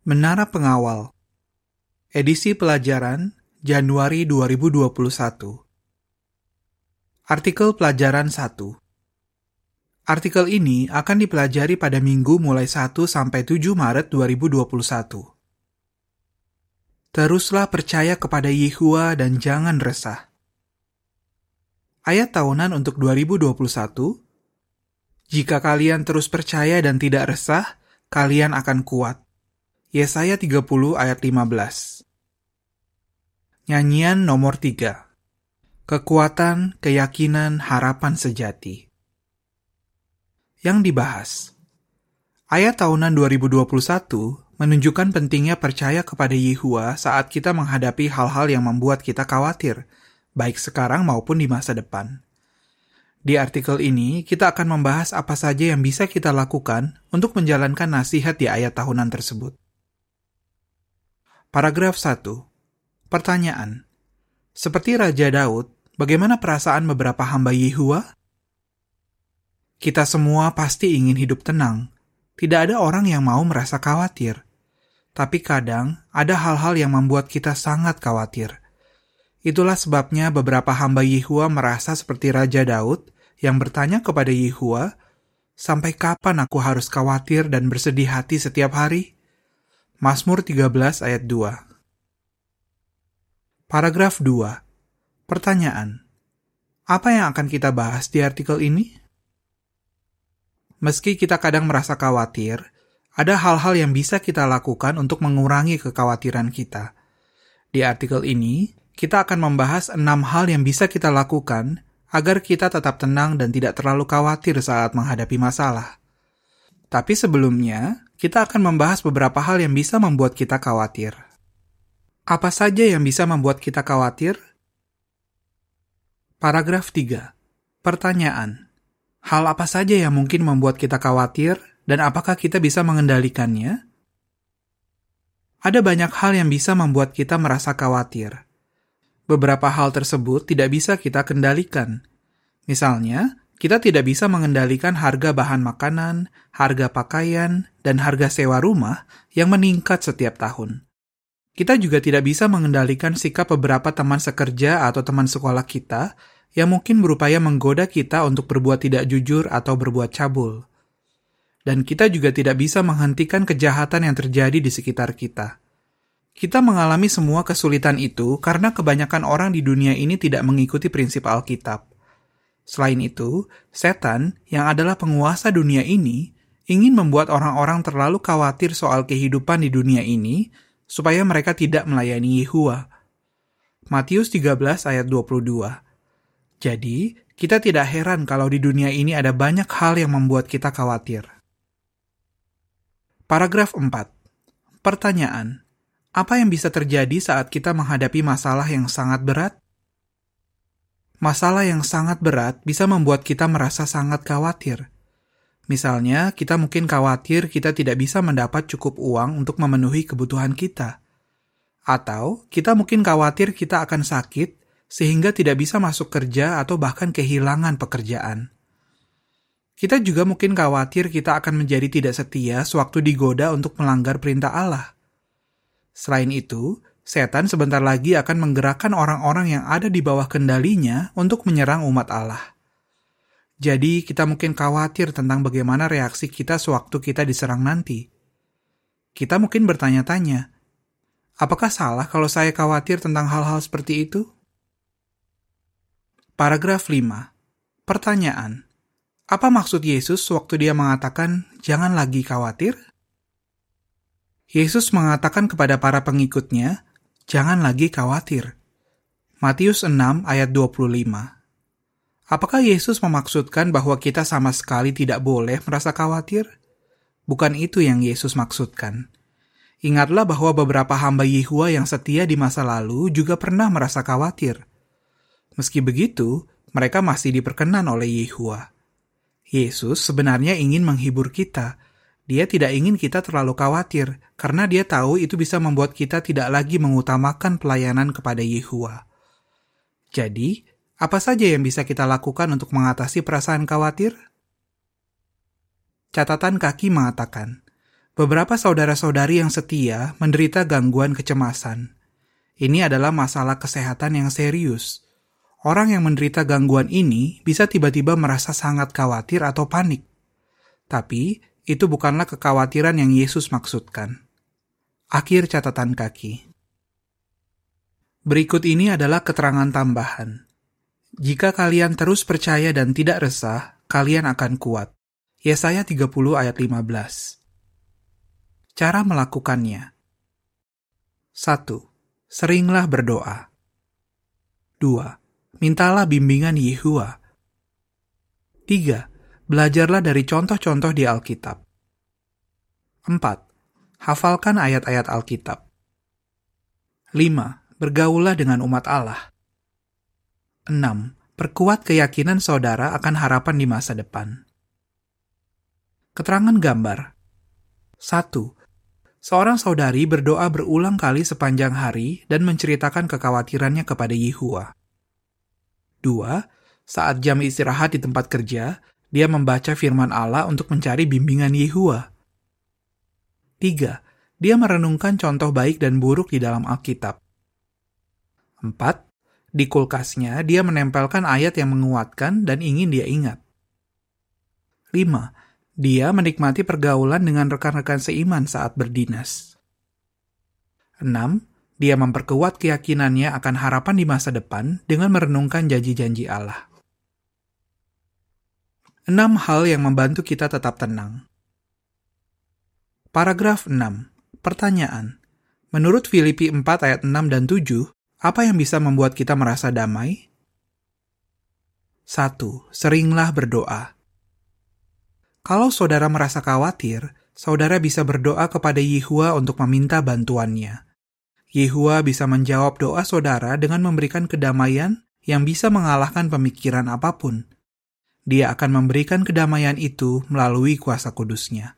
Menara Pengawal. Edisi pelajaran Januari 2021. Artikel pelajaran 1. Artikel ini akan dipelajari pada minggu mulai 1 sampai 7 Maret 2021. Teruslah percaya kepada Yehuwa dan jangan resah. Ayat tahunan untuk 2021. Jika kalian terus percaya dan tidak resah, kalian akan kuat. Yesaya 30 ayat 15. Nyanyian nomor 3. Kekuatan, keyakinan, harapan sejati. Yang dibahas. Ayat tahunan 2021 menunjukkan pentingnya percaya kepada Yehuwa saat kita menghadapi hal-hal yang membuat kita khawatir, baik sekarang maupun di masa depan. Di artikel ini, kita akan membahas apa saja yang bisa kita lakukan untuk menjalankan nasihat di ayat tahunan tersebut. Paragraf 1. Pertanyaan. Seperti Raja Daud, bagaimana perasaan beberapa hamba Yehuwa? Kita semua pasti ingin hidup tenang. Tidak ada orang yang mau merasa khawatir. Tapi kadang, ada hal-hal yang membuat kita sangat khawatir. Itulah sebabnya beberapa hamba Yehuwa merasa seperti Raja Daud yang bertanya kepada Yehuwa, "Sampai kapan aku harus khawatir dan bersedih hati setiap hari?" Mazmur 13 ayat 2. Paragraf 2. Pertanyaan. Apa yang akan kita bahas di artikel ini? Meski kita kadang merasa khawatir, ada hal-hal yang bisa kita lakukan untuk mengurangi kekhawatiran kita. Di artikel ini, kita akan membahas 6 hal yang bisa kita lakukan agar kita tetap tenang dan tidak terlalu khawatir saat menghadapi masalah. Tapi sebelumnya, kita akan membahas beberapa hal yang bisa membuat kita khawatir. Apa saja yang bisa membuat kita khawatir? Paragraf 3. Pertanyaan. Hal apa saja yang mungkin membuat kita khawatir dan apakah kita bisa mengendalikannya? Ada banyak hal yang bisa membuat kita merasa khawatir. Beberapa hal tersebut tidak bisa kita kendalikan. Misalnya, kita tidak bisa mengendalikan harga bahan makanan, harga pakaian, dan harga sewa rumah yang meningkat setiap tahun. Kita juga tidak bisa mengendalikan sikap beberapa teman sekerja atau teman sekolah kita yang mungkin berupaya menggoda kita untuk berbuat tidak jujur atau berbuat cabul. Dan kita juga tidak bisa menghentikan kejahatan yang terjadi di sekitar kita. Kita mengalami semua kesulitan itu karena kebanyakan orang di dunia ini tidak mengikuti prinsip Alkitab. Selain itu, setan yang adalah penguasa dunia ini ingin membuat orang-orang terlalu khawatir soal kehidupan di dunia ini supaya mereka tidak melayani Yehuwa. Matius 13 ayat 22. Jadi, kita tidak heran kalau di dunia ini ada banyak hal yang membuat kita khawatir. Paragraf 4. Pertanyaan. Apa yang bisa terjadi saat kita menghadapi masalah yang sangat berat? Masalah yang sangat berat bisa membuat kita merasa sangat khawatir. Misalnya, kita mungkin khawatir kita tidak bisa mendapat cukup uang untuk memenuhi kebutuhan kita. Atau, kita mungkin khawatir kita akan sakit sehingga tidak bisa masuk kerja atau bahkan kehilangan pekerjaan. Kita juga mungkin khawatir kita akan menjadi tidak setia sewaktu digoda untuk melanggar perintah Allah. Selain itu, setan sebentar lagi akan menggerakkan orang-orang yang ada di bawah kendalinya untuk menyerang umat Allah. Jadi, kita mungkin khawatir tentang bagaimana reaksi kita sewaktu kita diserang nanti. Kita mungkin bertanya-tanya, apakah salah kalau saya khawatir tentang hal-hal seperti itu? Paragraf 5. Pertanyaan. Apa maksud Yesus waktu dia mengatakan, "Jangan lagi khawatir"? Yesus mengatakan kepada para pengikutnya, "Jangan lagi khawatir." Matius 6 ayat 25. Apakah Yesus memaksudkan bahwa kita sama sekali tidak boleh merasa khawatir? Bukan itu yang Yesus maksudkan. Ingatlah bahwa beberapa hamba Yehuwa yang setia di masa lalu juga pernah merasa khawatir. Meski begitu, mereka masih diperkenan oleh Yehuwa. Yesus sebenarnya ingin menghibur kita. Dia tidak ingin kita terlalu khawatir, karena dia tahu itu bisa membuat kita tidak lagi mengutamakan pelayanan kepada Yehuwa. Jadi, apa saja yang bisa kita lakukan untuk mengatasi perasaan khawatir? Catatan kaki mengatakan, Beberapa saudara-saudari yang setia menderita gangguan kecemasan. Ini adalah masalah kesehatan yang serius. Orang yang menderita gangguan ini bisa tiba-tiba merasa sangat khawatir atau panik. Tapi, itu bukanlah kekhawatiran yang Yesus maksudkan. Akhir catatan kaki. Berikut ini adalah keterangan tambahan. Jika kalian terus percaya dan tidak resah, kalian akan kuat. Yesaya 30 ayat 15. Cara melakukannya. 1. Seringlah berdoa. 2. Mintalah bimbingan Yehuwa. 3. Belajarlah dari contoh-contoh di Alkitab. 4. Hafalkan ayat-ayat Alkitab. 5. Bergaullah dengan umat Allah. 6. Perkuat keyakinan saudara akan harapan di masa depan. Keterangan gambar. 1. Seorang saudari berdoa berulang kali sepanjang hari dan menceritakan kekhawatirannya kepada Yehuwa. 2. Saat jam istirahat di tempat kerja, dia membaca firman Allah untuk mencari bimbingan Yehuwa. 3. Dia merenungkan contoh baik dan buruk di dalam Alkitab. 4. Di kulkasnya, dia menempelkan ayat yang menguatkan dan ingin dia ingat. 5. Dia menikmati pergaulan dengan rekan-rekan seiman saat berdinas. 6. Dia memperkuat keyakinannya akan harapan di masa depan dengan merenungkan janji-janji Allah. 6 hal yang membantu kita tetap tenang. Paragraf 6. Pertanyaan. Menurut Filipi 4 ayat 6 dan 7, apa yang bisa membuat kita merasa damai? 1. Seringlah berdoa. Kalau saudara merasa khawatir, saudara bisa berdoa kepada Yehuwa untuk meminta bantuannya. Yehuwa bisa menjawab doa saudara dengan memberikan kedamaian yang bisa mengalahkan pemikiran apapun. Dia akan memberikan kedamaian itu melalui kuasa kudusnya.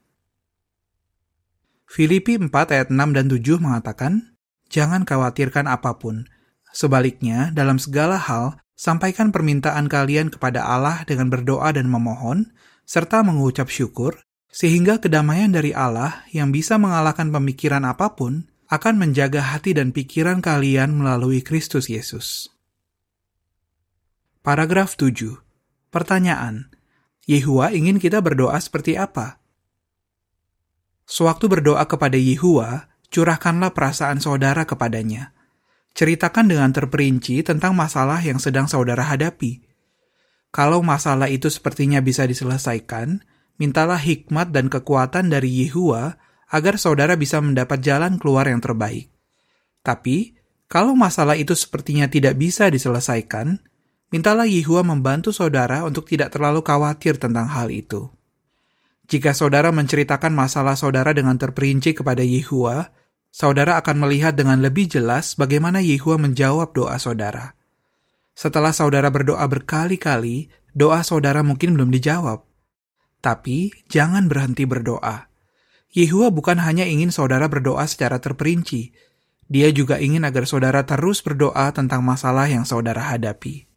Filipi 4 ayat 6 dan 7 mengatakan, jangan khawatirkan apapun. Sebaliknya, dalam segala hal, sampaikan permintaan kalian kepada Allah dengan berdoa dan memohon, serta mengucap syukur, sehingga kedamaian dari Allah yang bisa mengalahkan pemikiran apapun akan menjaga hati dan pikiran kalian melalui Kristus Yesus. Paragraf 7. Pertanyaan. Yehuwa ingin kita berdoa seperti apa? Sewaktu berdoa kepada Yehuwa, curahkanlah perasaan saudara kepadanya. Ceritakan dengan terperinci tentang masalah yang sedang saudara hadapi. Kalau masalah itu sepertinya bisa diselesaikan, mintalah hikmat dan kekuatan dari Yehuwa agar saudara bisa mendapat jalan keluar yang terbaik. Tapi, kalau masalah itu sepertinya tidak bisa diselesaikan, mintalah Yehuwa membantu saudara untuk tidak terlalu khawatir tentang hal itu. Jika saudara menceritakan masalah saudara dengan terperinci kepada Yehuwa, saudara akan melihat dengan lebih jelas bagaimana Yehuwa menjawab doa saudara. Setelah saudara berdoa berkali-kali, doa saudara mungkin belum dijawab. Tapi, jangan berhenti berdoa. Yehuwa bukan hanya ingin saudara berdoa secara terperinci. Dia juga ingin agar saudara terus berdoa tentang masalah yang saudara hadapi.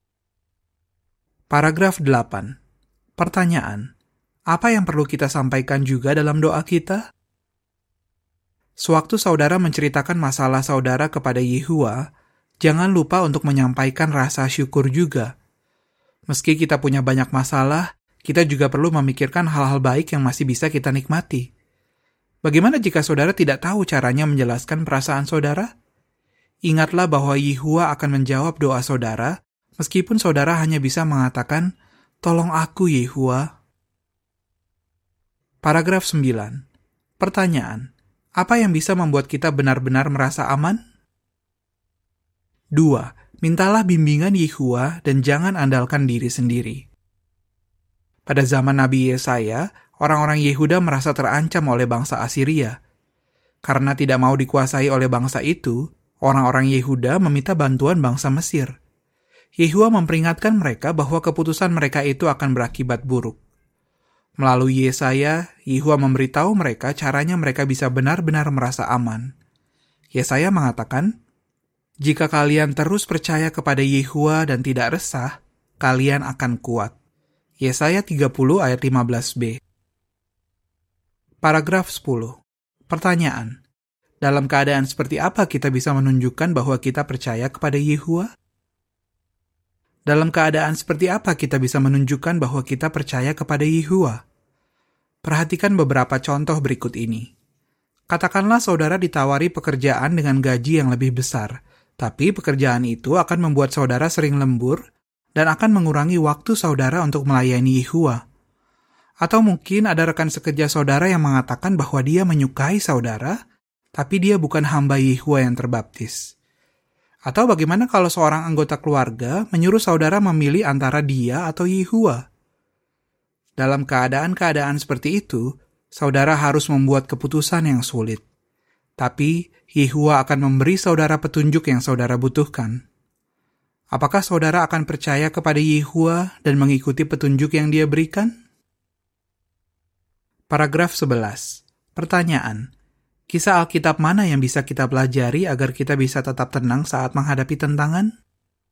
Paragraf 8. Pertanyaan. Apa yang perlu kita sampaikan juga dalam doa kita? Sewaktu saudara menceritakan masalah saudara kepada Yehuwa, jangan lupa untuk menyampaikan rasa syukur juga. Meski kita punya banyak masalah, kita juga perlu memikirkan hal-hal baik yang masih bisa kita nikmati. Bagaimana jika saudara tidak tahu caranya menjelaskan perasaan saudara? Ingatlah bahwa Yehuwa akan menjawab doa saudara, meskipun saudara hanya bisa mengatakan, "Tolong aku, Yehuwa." Paragraf 9. Pertanyaan. Apa yang bisa membuat kita benar-benar merasa aman? 2. Mintalah bimbingan Yehuwa dan jangan andalkan diri sendiri. Pada zaman Nabi Yesaya, orang-orang Yehuda merasa terancam oleh bangsa Asiria. Karena tidak mau dikuasai oleh bangsa itu, orang-orang Yehuda meminta bantuan bangsa Mesir. Yehuwa memperingatkan mereka bahwa keputusan mereka itu akan berakibat buruk. Melalui Yesaya, Yehuwa memberitahu mereka caranya mereka bisa benar-benar merasa aman. Yesaya mengatakan, "Jika kalian terus percaya kepada Yehuwa dan tidak resah, kalian akan kuat." Yesaya 30 ayat 15b. Paragraf 10. Pertanyaan. Dalam keadaan seperti apa kita bisa menunjukkan bahwa kita percaya kepada Yehuwa? Dalam keadaan seperti apa kita bisa menunjukkan bahwa kita percaya kepada Yehuwa? Perhatikan beberapa contoh berikut ini. Katakanlah saudara ditawari pekerjaan dengan gaji yang lebih besar, tapi pekerjaan itu akan membuat saudara sering lembur dan akan mengurangi waktu saudara untuk melayani Yehuwa. Atau mungkin ada rekan sekerja saudara yang mengatakan bahwa dia menyukai saudara, tapi dia bukan hamba Yehuwa yang terbaptis. Atau bagaimana kalau seorang anggota keluarga menyuruh saudara memilih antara dia atau Yehuwa? Dalam keadaan-keadaan seperti itu, saudara harus membuat keputusan yang sulit. Tapi Yehuwa akan memberi saudara petunjuk yang saudara butuhkan. Apakah saudara akan percaya kepada Yehuwa dan mengikuti petunjuk yang dia berikan? Paragraf 11. Pertanyaan. Kisah Alkitab mana yang bisa kita pelajari agar kita bisa tetap tenang saat menghadapi tantangan?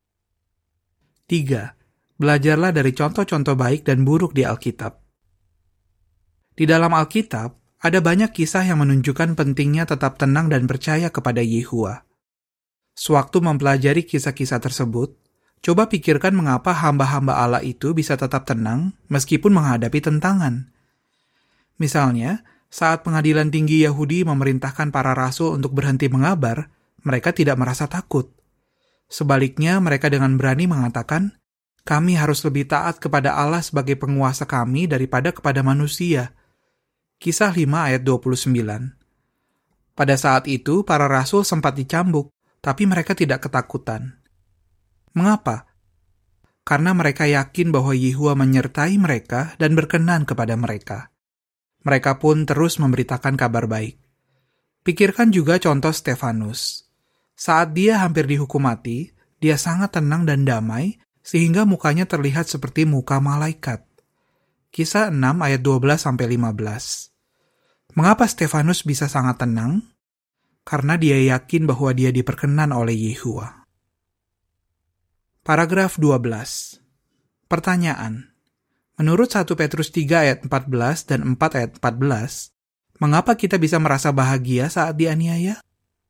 3. Belajarlah dari contoh-contoh baik dan buruk di Alkitab. Di dalam Alkitab, ada banyak kisah yang menunjukkan pentingnya tetap tenang dan percaya kepada Yehuwa. Sewaktu mempelajari kisah-kisah tersebut, coba pikirkan mengapa hamba-hamba Allah itu bisa tetap tenang meskipun menghadapi tantangan. Misalnya, saat pengadilan tinggi Yahudi memerintahkan para rasul untuk berhenti mengabar, mereka tidak merasa takut. Sebaliknya, mereka dengan berani mengatakan, kami harus lebih taat kepada Allah sebagai penguasa kami daripada kepada manusia. Kisah 5 ayat 29. Pada saat itu, para rasul sempat dicambuk, tapi mereka tidak ketakutan. Mengapa? Karena mereka yakin bahwa Yehuwa menyertai mereka dan berkenan kepada mereka. Mereka pun terus memberitakan kabar baik. Pikirkan juga contoh Stefanus. Saat dia hampir dihukum mati, dia sangat tenang dan damai, sehingga mukanya terlihat seperti muka malaikat. Kisah 6 ayat 12-15. Mengapa Stefanus bisa sangat tenang? Karena dia yakin bahwa dia diperkenan oleh Yehuwa. Paragraf 12. Pertanyaan. Menurut 1 Petrus 3 ayat 14 dan 4 ayat 14, mengapa kita bisa merasa bahagia saat dianiaya?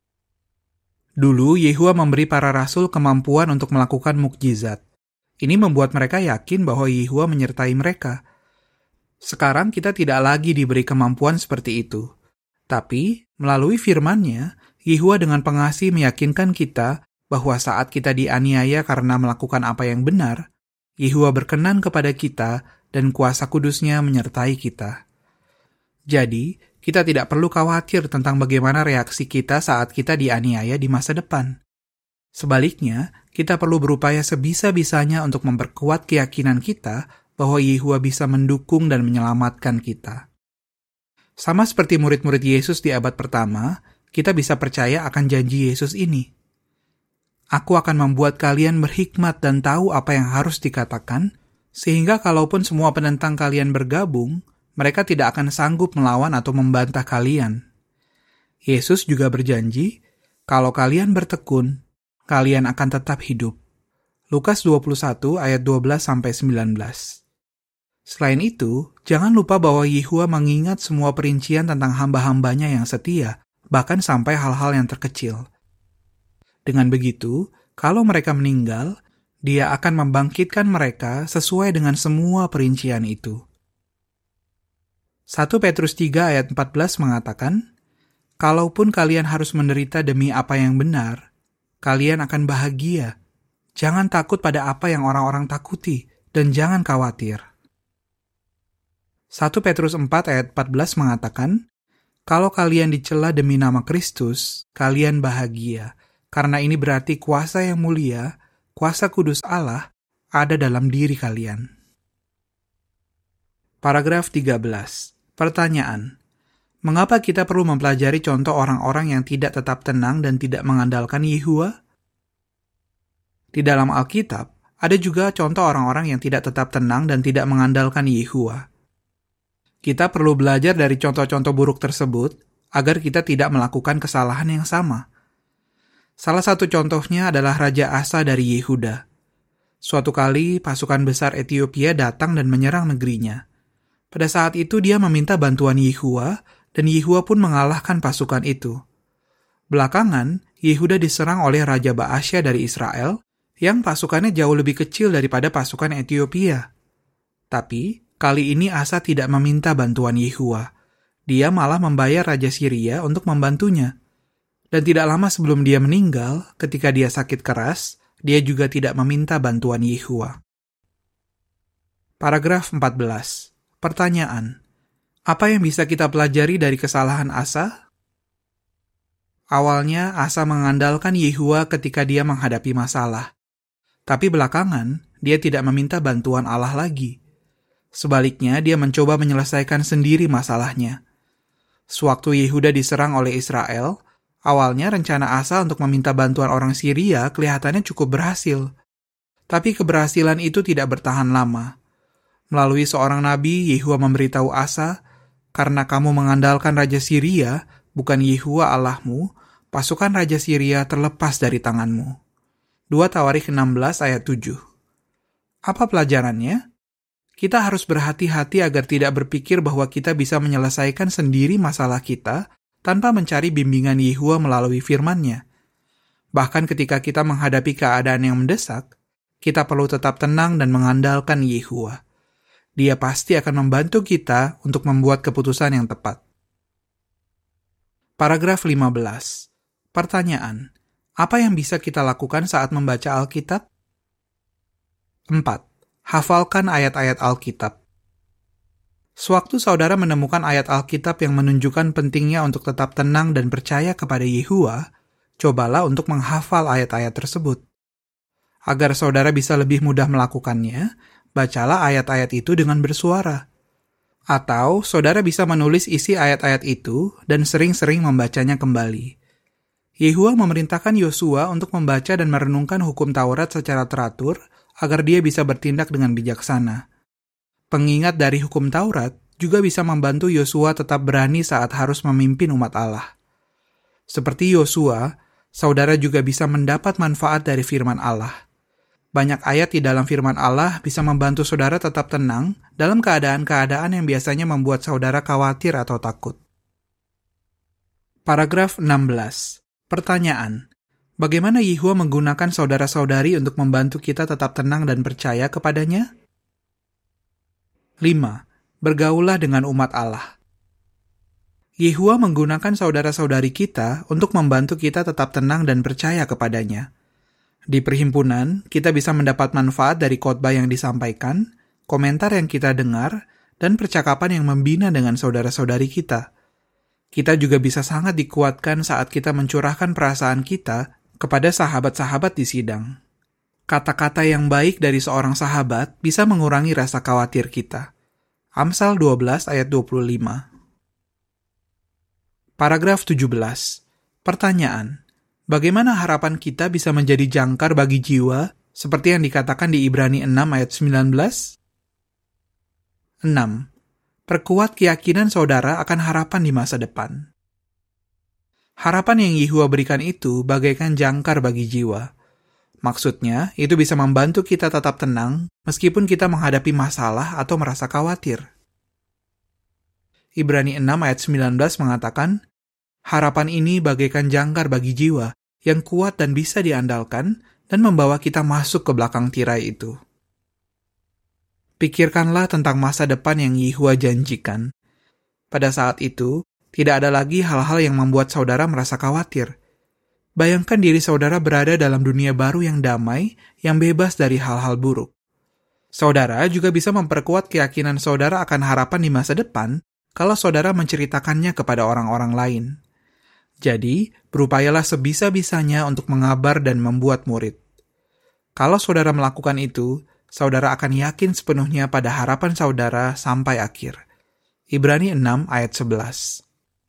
Dulu, Yehuwa memberi para rasul kemampuan untuk melakukan mukjizat. Ini membuat mereka yakin bahwa Yehuwa menyertai mereka. Sekarang kita tidak lagi diberi kemampuan seperti itu. Tapi, melalui firman-Nya, Yehuwa dengan pengasih meyakinkan kita bahwa saat kita dianiaya karena melakukan apa yang benar, Yehuwa berkenan kepada kita dan kuasa kudus-Nya menyertai kita. Jadi, kita tidak perlu khawatir tentang bagaimana reaksi kita saat kita dianiaya di masa depan. Sebaliknya, kita perlu berupaya sebisa-bisanya untuk memperkuat keyakinan kita bahwa Yehuwa bisa mendukung dan menyelamatkan kita. Sama seperti murid-murid Yesus di abad pertama, kita bisa percaya akan janji Yesus ini. Aku akan membuat kalian berhikmat dan tahu apa yang harus dikatakan, sehingga kalaupun semua penentang kalian bergabung, mereka tidak akan sanggup melawan atau membantah kalian. Yesus juga berjanji, kalau kalian bertekun, kalian akan tetap hidup. Lukas 21 ayat 12-19. Selain itu, jangan lupa bahwa Yehuwa mengingat semua perincian tentang hamba-hambanya yang setia, bahkan sampai hal-hal yang terkecil. Dengan begitu, kalau mereka meninggal, Dia akan membangkitkan mereka sesuai dengan semua perincian itu. 1 Petrus 3 ayat 14 mengatakan, kalaupun kalian harus menderita demi apa yang benar, kalian akan bahagia. Jangan takut pada apa yang orang-orang takuti, dan jangan khawatir. 1 Petrus 4 ayat 14 mengatakan, kalau kalian dicela demi nama Kristus, kalian bahagia, karena ini berarti kuasa yang mulia, kuasa kudus Allah, ada dalam diri kalian. Paragraf 13. Pertanyaan. Mengapa kita perlu mempelajari contoh orang-orang yang tidak tetap tenang dan tidak mengandalkan Yehuwa? Di dalam Alkitab, ada juga contoh orang-orang yang tidak tetap tenang dan tidak mengandalkan Yehuwa. Kita perlu belajar dari contoh-contoh buruk tersebut agar kita tidak melakukan kesalahan yang sama. Salah satu contohnya adalah Raja Asa dari Yehuda. Suatu kali, pasukan besar Ethiopia datang dan menyerang negerinya. Pada saat itu dia meminta bantuan Yehua, dan Yehua pun mengalahkan pasukan itu. Belakangan, Yehuda diserang oleh Raja Baasya dari Israel, yang pasukannya jauh lebih kecil daripada pasukan Ethiopia. Tapi, kali ini Asa tidak meminta bantuan Yehua. Dia malah membayar Raja Syria untuk membantunya. Dan tidak lama sebelum dia meninggal, ketika dia sakit keras, dia juga tidak meminta bantuan Yehua. Paragraf 14. Pertanyaan. Apa yang bisa kita pelajari dari kesalahan Asa? Awalnya, Asa mengandalkan Yehua ketika dia menghadapi masalah. Tapi belakangan, dia tidak meminta bantuan Allah lagi. Sebaliknya, dia mencoba menyelesaikan sendiri masalahnya. Sewaktu Yehuda diserang oleh Israel, awalnya rencana Asa untuk meminta bantuan orang Syria kelihatannya cukup berhasil. Tapi keberhasilan itu tidak bertahan lama. Melalui seorang nabi, Yehua memberitahu Asa, "Karena kamu mengandalkan Raja Syria, bukan Yehua Allahmu, pasukan Raja Syria terlepas dari tanganmu." 2 Tawarikh 16 ayat 7. Apa pelajarannya? Kita harus berhati-hati agar tidak berpikir bahwa kita bisa menyelesaikan sendiri masalah kita tanpa mencari bimbingan Yehua melalui firman-Nya. Bahkan ketika kita menghadapi keadaan yang mendesak, kita perlu tetap tenang dan mengandalkan Yehua. Dia pasti akan membantu kita untuk membuat keputusan yang tepat. Paragraf 15. Pertanyaan. Apa yang bisa kita lakukan saat membaca Alkitab? 4. Hafalkan ayat-ayat Alkitab. Sewaktu saudara menemukan ayat Alkitab yang menunjukkan pentingnya untuk tetap tenang dan percaya kepada Yehua, cobalah untuk menghafal ayat-ayat tersebut. Agar saudara bisa lebih mudah melakukannya, bacalah ayat-ayat itu dengan bersuara. Atau saudara bisa menulis isi ayat-ayat itu dan sering-sering membacanya kembali. Yehua memerintahkan Yosua untuk membaca dan merenungkan hukum Taurat secara teratur agar dia bisa bertindak dengan bijaksana. Pengingat dari hukum Taurat juga bisa membantu Yosua tetap berani saat harus memimpin umat Allah. Seperti Yosua, saudara juga bisa mendapat manfaat dari firman Allah. Banyak ayat di dalam firman Allah bisa membantu saudara tetap tenang dalam keadaan-keadaan yang biasanya membuat saudara khawatir atau takut. Paragraf 16. Pertanyaan. Bagaimana Yehua menggunakan saudara-saudari untuk membantu kita tetap tenang dan percaya kepadanya? 5. Bergaullah dengan umat Allah. Yehua menggunakan saudara-saudari kita untuk membantu kita tetap tenang dan percaya kepadanya. Di perhimpunan, kita bisa mendapat manfaat dari khotbah yang disampaikan, komentar yang kita dengar, dan percakapan yang membina dengan saudara-saudari kita. Kita juga bisa sangat dikuatkan saat kita mencurahkan perasaan kita kepada sahabat-sahabat di sidang. Kata-kata yang baik dari seorang sahabat bisa mengurangi rasa khawatir kita. Amsal 12 ayat 25. Paragraf 17. Pertanyaan. Bagaimana harapan kita bisa menjadi jangkar bagi jiwa seperti yang dikatakan di Ibrani 6 ayat 19? 6. Perkuat keyakinan saudara akan harapan di masa depan. Harapan yang Yehua berikan itu bagaikan jangkar bagi jiwa. Maksudnya, itu bisa membantu kita tetap tenang meskipun kita menghadapi masalah atau merasa khawatir. Ibrani 6 ayat 19 mengatakan, harapan ini bagaikan jangkar bagi jiwa yang kuat dan bisa diandalkan dan membawa kita masuk ke belakang tirai itu. Pikirkanlah tentang masa depan yang Yehua janjikan. Pada saat itu, tidak ada lagi hal-hal yang membuat saudara merasa khawatir. Bayangkan diri saudara berada dalam dunia baru yang damai, yang bebas dari hal-hal buruk. Saudara juga bisa memperkuat keyakinan saudara akan harapan di masa depan kalau saudara menceritakannya kepada orang-orang lain. Jadi, berupayalah sebisa-bisanya untuk mengabar dan membuat murid. Kalau saudara melakukan itu, saudara akan yakin sepenuhnya pada harapan saudara sampai akhir. Ibrani 6 ayat 11.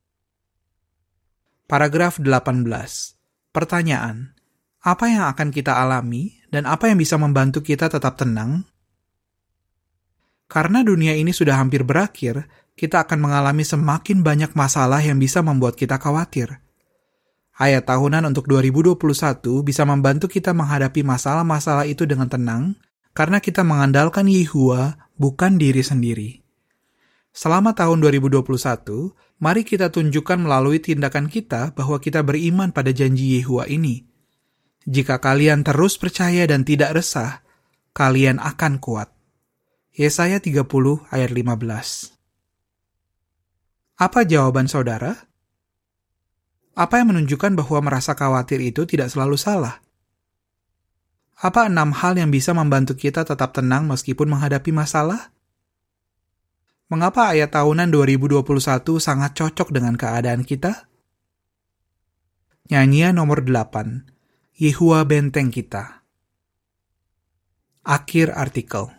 Paragraf 18. Pertanyaan. Apa yang akan kita alami dan apa yang bisa membantu kita tetap tenang? Karena dunia ini sudah hampir berakhir, kita akan mengalami semakin banyak masalah yang bisa membuat kita khawatir. Ayat tahunan untuk 2021 bisa membantu kita menghadapi masalah-masalah itu dengan tenang, karena kita mengandalkan Yehua, bukan diri sendiri. Selama tahun 2021, mari kita tunjukkan melalui tindakan kita bahwa kita beriman pada janji Yehuwa ini. Jika kalian terus percaya dan tidak resah, kalian akan kuat. Yesaya 30 ayat 15. Apa jawaban saudara? Apa yang menunjukkan bahwa merasa khawatir itu tidak selalu salah? Apa 6 hal yang bisa membantu kita tetap tenang meskipun menghadapi masalah? Mengapa ayat tahunan 2021 sangat cocok dengan keadaan kita? Nyanyian nomor 8, Yehuwa benteng kita. Akhir artikel.